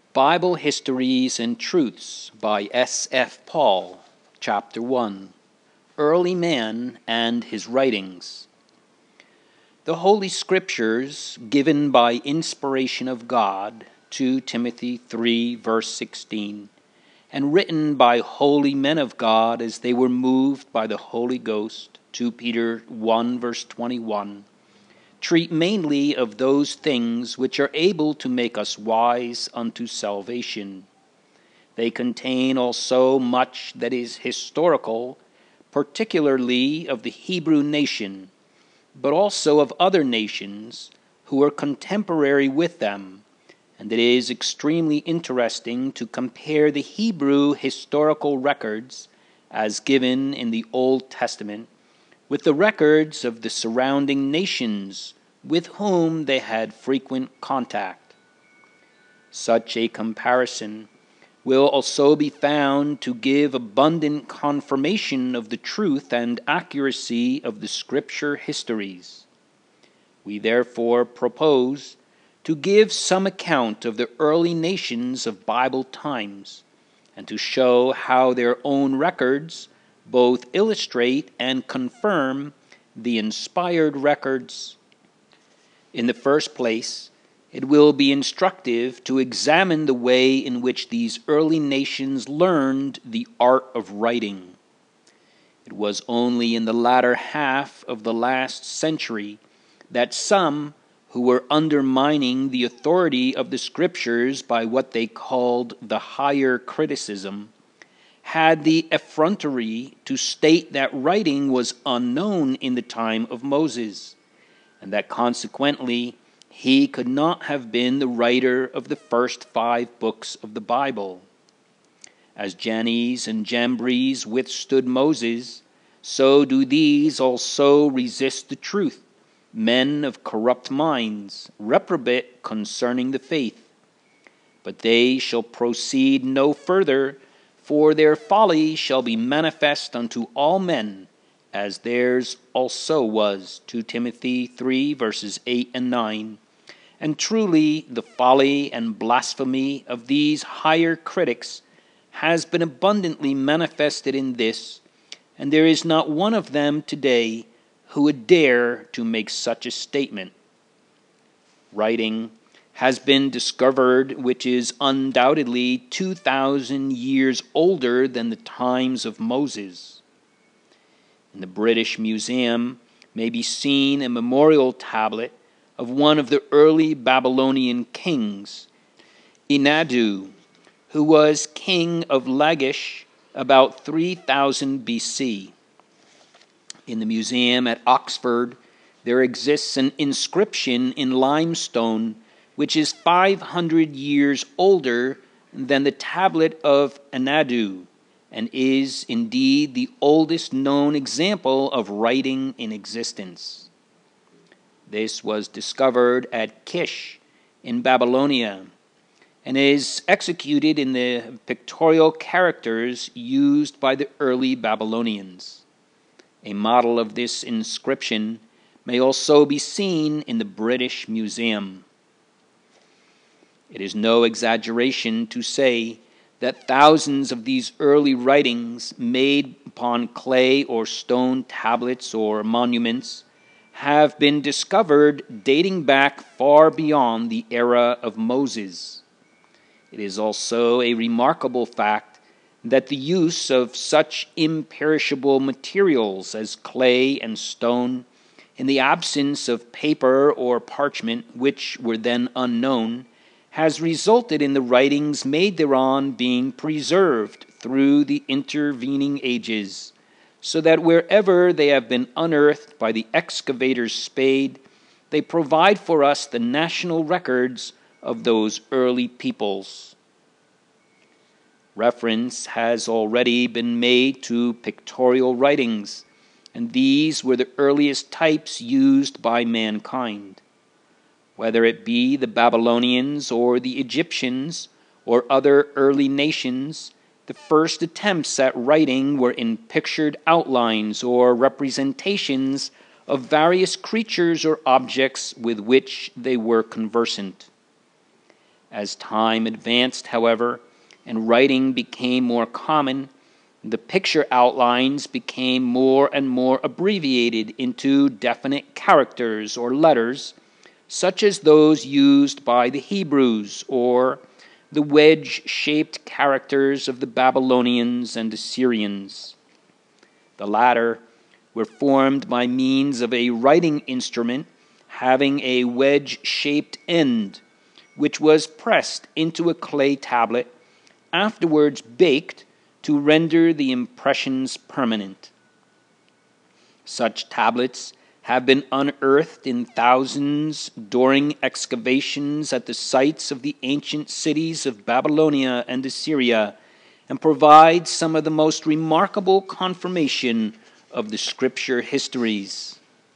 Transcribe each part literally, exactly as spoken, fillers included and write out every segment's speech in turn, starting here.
Bible Histories and Truths by S F Paul, Chapter one, Early Man and His Writings. The Holy Scriptures, given by inspiration of God, Second Timothy three, verse sixteen, and written by holy men of God as they were moved by the Holy Ghost, Second Peter one, verse twenty-one, treat mainly of those things which are able to make us wise unto salvation. They contain also much that is historical, particularly of the Hebrew nation, but also of other nations who are contemporary with them, and it is extremely interesting to compare the Hebrew historical records as given in the Old Testament with the records of the surrounding nations with whom they had frequent contact. Such a comparison will also be found to give abundant confirmation of the truth and accuracy of the Scripture histories. We therefore propose to give some account of the early nations of Bible times, and to show how their own records both illustrate and confirm the inspired records. In the first place, it will be instructive to examine the way in which these early nations learned the art of writing. It was only in the latter half of the last century that some who were undermining the authority of the Scriptures by what they called the higher criticism had the effrontery to state that writing was unknown in the time of Moses, and that consequently he could not have been the writer of the first five books of the Bible. As Jannes and Jambres withstood Moses, so do these also resist the truth, men of corrupt minds, reprobate concerning the faith. But they shall proceed no further, for their folly shall be manifest unto all men, as theirs also was. Second Timothy three, verses eight and nine. And truly the folly and blasphemy of these higher critics has been abundantly manifested in this, and there is not one of them today who would dare to make such a statement. Writing has been discovered which is undoubtedly two thousand years older than the times of Moses. In the British Museum may be seen a memorial tablet of one of the early Babylonian kings, Enadu, who was king of Lachish about three thousand B C. In the museum at Oxford, there exists an inscription in limestone which is five hundred years older than the tablet of Enadu, and is indeed the oldest known example of writing in existence. This was discovered at Kish in Babylonia, and is executed in the pictorial characters used by the early Babylonians. A model of this inscription may also be seen in the British Museum. It is no exaggeration to say that thousands of these early writings made upon clay or stone tablets or monuments have been discovered dating back far beyond the era of Moses. It is also a remarkable fact that the use of such imperishable materials as clay and stone, in the absence of paper or parchment, which were then unknown, has resulted in the writings made thereon being preserved through the intervening ages, so that wherever they have been unearthed by the excavator's spade, they provide for us the national records of those early peoples. Reference has already been made to pictorial writings, and these were the earliest types used by mankind. Whether it be the Babylonians or the Egyptians or other early nations, the first attempts at writing were in pictured outlines or representations of various creatures or objects with which they were conversant. As time advanced, however, and writing became more common, the picture outlines became more and more abbreviated into definite characters or letters, such as those used by the Hebrews or the wedge-shaped characters of the Babylonians and Assyrians. The latter were formed by means of a writing instrument having a wedge-shaped end, which was pressed into a clay tablet, afterwards baked to render the impressions permanent. Such tablets have been unearthed in thousands during excavations at the sites of the ancient cities of Babylonia and Assyria, and provide some of the most remarkable confirmation of the scripture histories.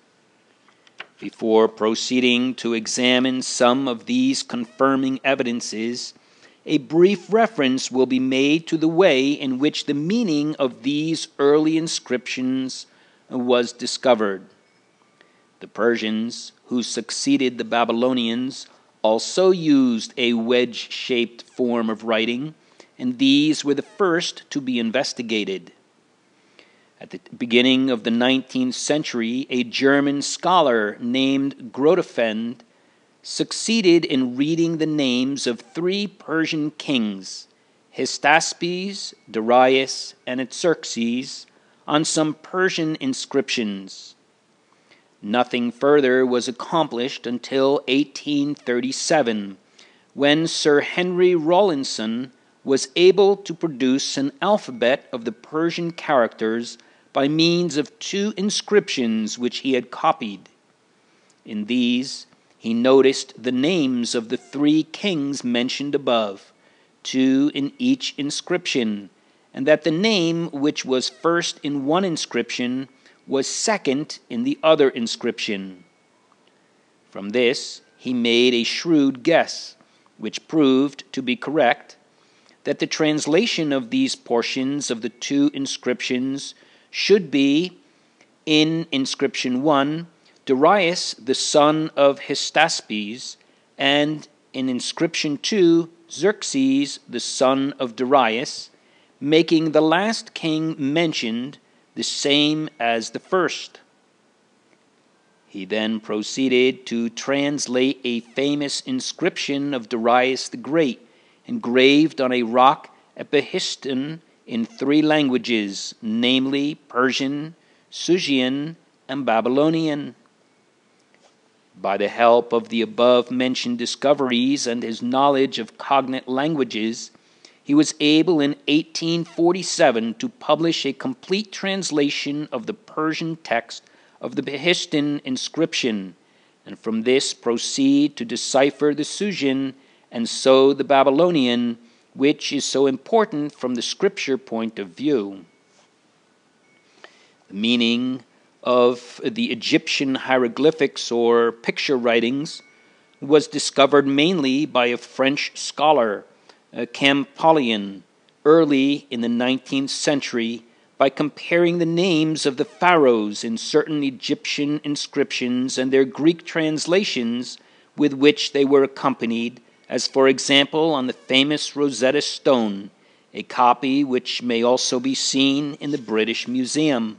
Before proceeding to examine some of these confirming evidences, a brief reference will be made to the way in which the meaning of these early inscriptions was discovered. The Persians, who succeeded the Babylonians, also used a wedge-shaped form of writing, and these were the first to be investigated. At the beginning of the nineteenth century, a German scholar named Grotefend succeeded in reading the names of three Persian kings, Hystaspes, Darius, and Xerxes, on some Persian inscriptions. Nothing further was accomplished until eighteen thirty-seven, when Sir Henry Rawlinson was able to produce an alphabet of the Persian characters by means of two inscriptions which he had copied. In these, he noticed the names of the three kings mentioned above, two in each inscription, and that the name which was first in one inscription was second in the other inscription. From this, he made a shrewd guess, which proved to be correct, that the translation of these portions of the two inscriptions should be, in inscription one, Darius the son of Hystaspes, and in inscription two, Xerxes the son of Darius, making the last king mentioned the same as the first. He then proceeded to translate a famous inscription of Darius the Great, engraved on a rock at Behistun in three languages, namely Persian, Susian, and Babylonian. By the help of the above-mentioned discoveries and his knowledge of cognate languages, he was able in eighteen forty-seven to publish a complete translation of the Persian text of the Behistun inscription, and from this proceed to decipher the Susian and so the Babylonian, which is so important from the scripture point of view. The meaning of the Egyptian hieroglyphics or picture writings was discovered mainly by a French scholar, uh, Champollion, early in the nineteenth century, by comparing the names of the pharaohs in certain Egyptian inscriptions and their Greek translations with which they were accompanied, as for example on the famous Rosetta Stone, a copy which may also be seen in the British Museum.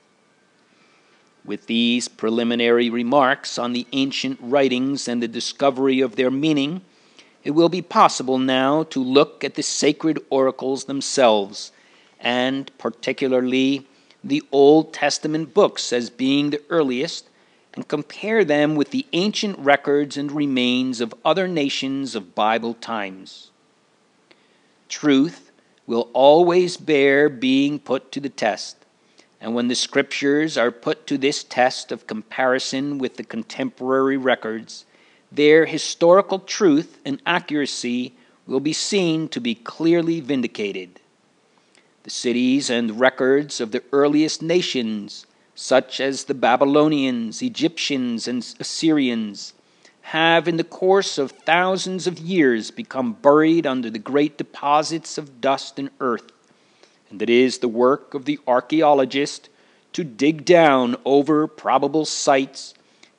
With these preliminary remarks on the ancient writings and the discovery of their meaning, it will be possible now to look at the sacred oracles themselves, and particularly the Old Testament books as being the earliest, and compare them with the ancient records and remains of other nations of Bible times. Truth will always bear being put to the test, and when the scriptures are put to this test of comparison with the contemporary records, their historical truth and accuracy will be seen to be clearly vindicated. The cities and records of the earliest nations, such as the Babylonians, Egyptians, and Assyrians, have in the course of thousands of years become buried under the great deposits of dust and earth, and it is the work of the archaeologist to dig down over probable sites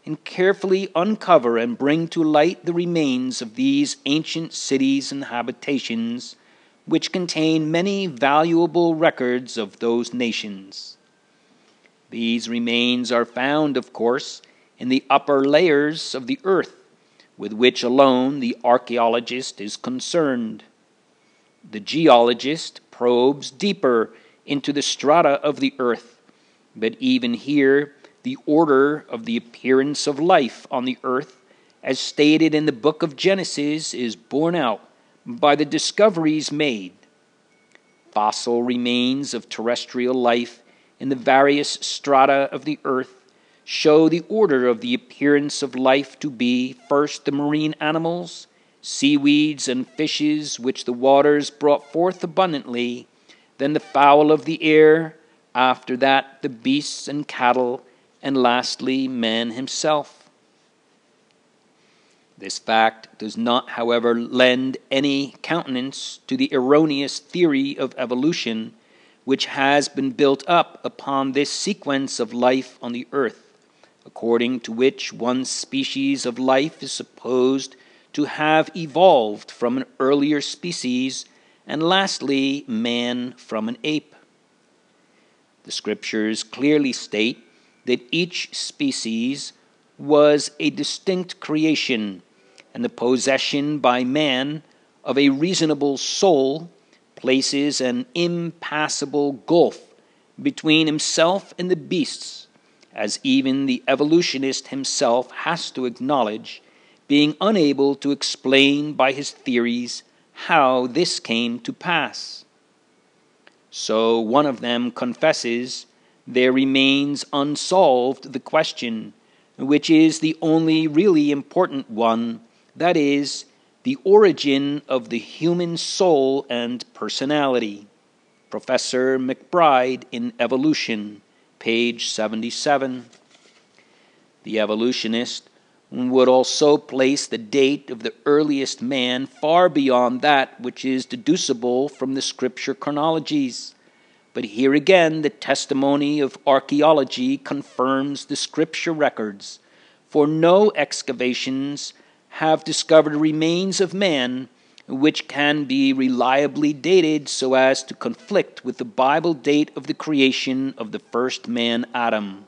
and carefully uncover and bring to light the remains of these ancient cities and habitations, which contain many valuable records of those nations. These remains are found, of course, in the upper layers of the earth, with which alone the archaeologist is concerned. The geologist probes deeper into the strata of the earth, but even here the order of the appearance of life on the earth, as stated in the book of Genesis, is borne out by the discoveries made. Fossil remains of terrestrial life in the various strata of the earth show the order of the appearance of life to be first the marine animals, seaweeds and fishes which the waters brought forth abundantly, then the fowl of the air, after that the beasts and cattle, and lastly man himself. This fact does not, however, lend any countenance to the erroneous theory of evolution which has been built up upon this sequence of life on the earth, according to which one species of life is supposed to have evolved from an earlier species, and lastly man from an ape. The Scriptures clearly state that each species was a distinct creation, and the possession by man of a reasonable soul places an impassable gulf between himself and the beasts, as even the evolutionist himself has to acknowledge, being unable to explain by his theories how this came to pass. So one of them confesses there remains unsolved the question, which is the only really important one, that is, the origin of the human soul and personality. Professor McBride in Evolution, page seventy-seven. The evolutionist would also place the date of the earliest man far beyond that which is deducible from the Scripture chronologies. But here again the testimony of archaeology confirms the Scripture records, for no excavations have discovered remains of man which can be reliably dated so as to conflict with the Bible date of the creation of the first man Adam.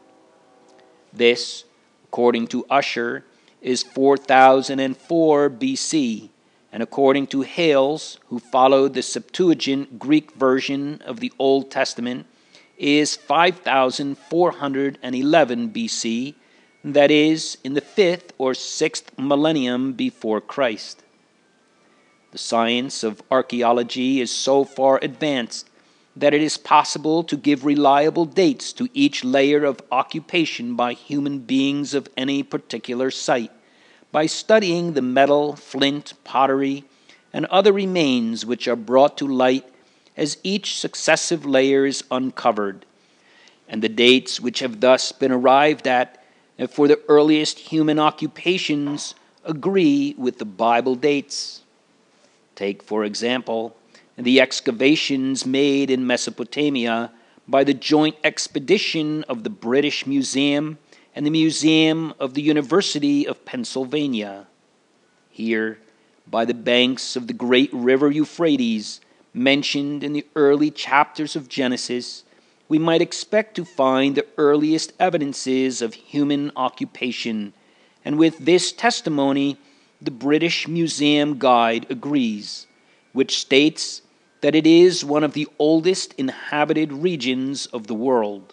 This, according to Ussher, is four thousand four B C, and according to Hales, who followed the Septuagint Greek version of the Old Testament, is five thousand four hundred eleven B C, that is, in the fifth or sixth millennium before Christ. The science of archaeology is so far advanced that it is possible to give reliable dates to each layer of occupation by human beings of any particular site, by studying the metal, flint, pottery, and other remains which are brought to light as each successive layer is uncovered, and the dates which have thus been arrived at for the earliest human occupations agree with the Bible dates. Take, for example, the excavations made in Mesopotamia by the joint expedition of the British Museum and the Museum of the University of Pennsylvania. Here, by the banks of the great river Euphrates, mentioned in the early chapters of Genesis, we might expect to find the earliest evidences of human occupation, and with this testimony the British Museum Guide agrees, which states that it is one of the oldest inhabited regions of the world.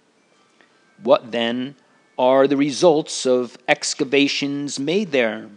What, then, are the results of excavations made there?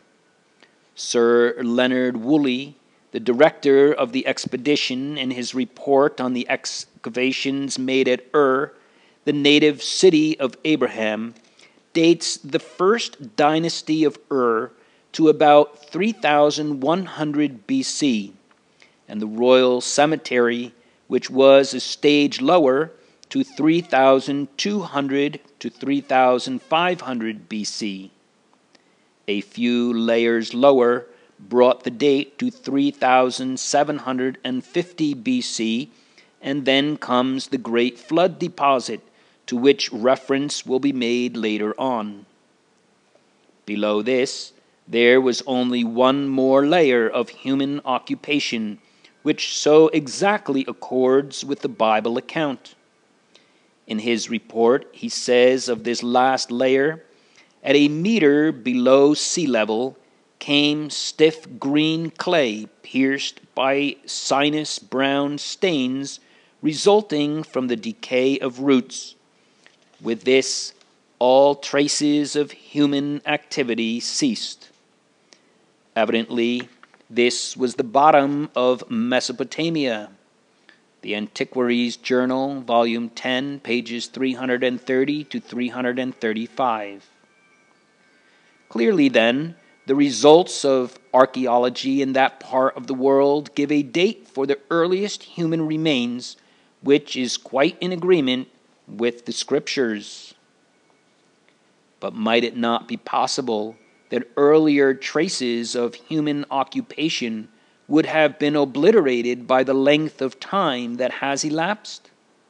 Sir Leonard Woolley, the director of the expedition, in his report on the excavations made at Ur, the native city of Abraham, dates the first dynasty of Ur to about three thousand one hundred B C, and the royal cemetery, which was a stage lower, to three thousand two hundred to three thousand five hundred B C. A few layers lower brought the date to three thousand seven hundred fifty B C, and then comes the Great Flood deposit, to which reference will be made later on. Below this, there was only one more layer of human occupation, which so exactly accords with the Bible account. In his report, he says of this last layer, at a meter below sea level came stiff green clay pierced by sinus brown stains resulting from the decay of roots. With this, all traces of human activity ceased. Evidently, this was the bottom of Mesopotamia. The Antiquaries Journal, Volume ten, pages three hundred thirty to three hundred thirty-five. Clearly, then, the results of archaeology in that part of the world give a date for the earliest human remains, which is quite in agreement with the Scriptures. But might it not be possible that earlier traces of human occupation would have been obliterated by the length of time that has elapsed?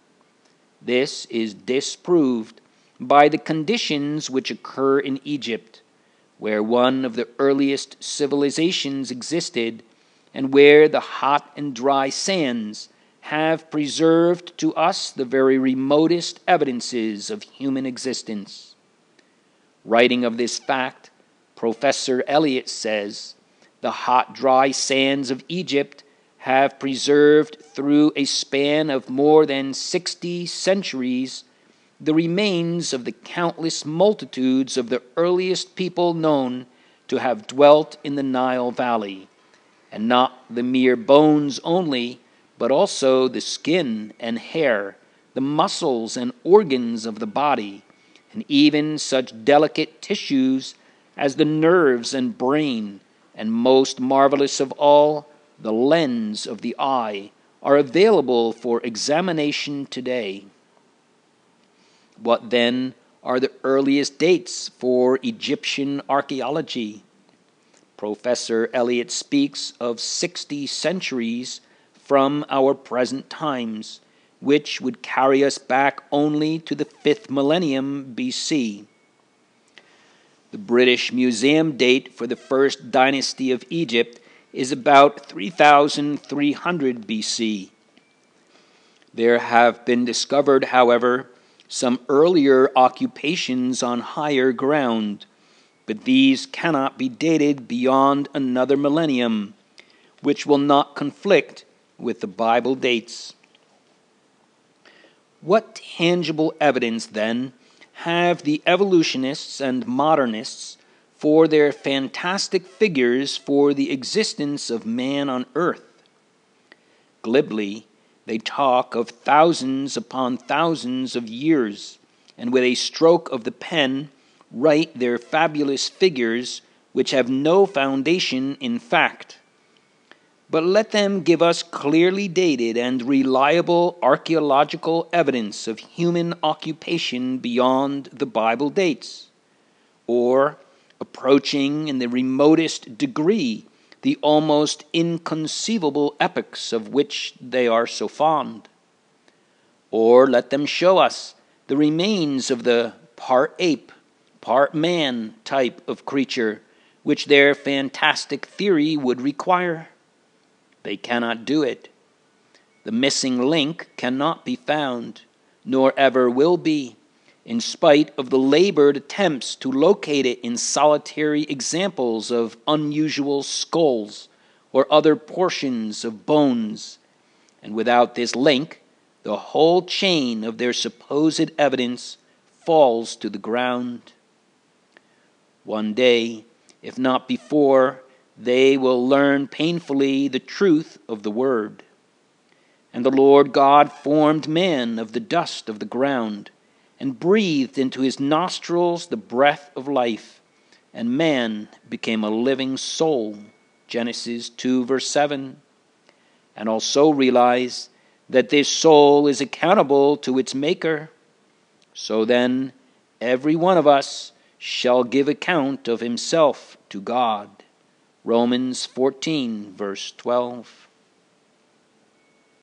This is disproved by the conditions which occur in Egypt, where one of the earliest civilizations existed, and where the hot and dry sands have preserved to us the very remotest evidences of human existence. Writing of this fact, Professor Elliot says, the hot, dry sands of Egypt have preserved through a span of more than sixty centuries the remains of the countless multitudes of the earliest people known to have dwelt in the Nile Valley, and not the mere bones only, but also the skin and hair, the muscles and organs of the body, and even such delicate tissues as the nerves and brain, and most marvelous of all, the lens of the eye, are available for examination today. What then are the earliest dates for Egyptian archaeology? Professor Elliot speaks of sixty centuries from our present times, which would carry us back only to the fifth millennium B C. The British Museum date for the first dynasty of Egypt is about three thousand three hundred B C. There have been discovered, however, some earlier occupations on higher ground, but these cannot be dated beyond another millennium, which will not conflict with the Bible dates. What tangible evidence, then, have the evolutionists and modernists for their fantastic figures for the existence of man on earth? Glibly, they talk of thousands upon thousands of years, and with a stroke of the pen write their fabulous figures which have no foundation in fact. But let them give us clearly dated and reliable archaeological evidence of human occupation beyond the Bible dates, or approaching in the remotest degree the almost inconceivable epochs of which they are so fond. Or let them show us the remains of the part ape, part man type of creature which their fantastic theory would require. They cannot do it. The missing link cannot be found, nor ever will be, in spite of the labored attempts to locate it in solitary examples of unusual skulls or other portions of bones. And without this link, the whole chain of their supposed evidence falls to the ground. One day, if not before, they will learn painfully the truth of the word. And the Lord God formed man of the dust of the ground, and breathed into his nostrils the breath of life, and man became a living soul. Genesis two, verse seven. And also realize that this soul is accountable to its Maker. So then, every one of us shall give account of himself to God. Romans fourteen, verse twelve.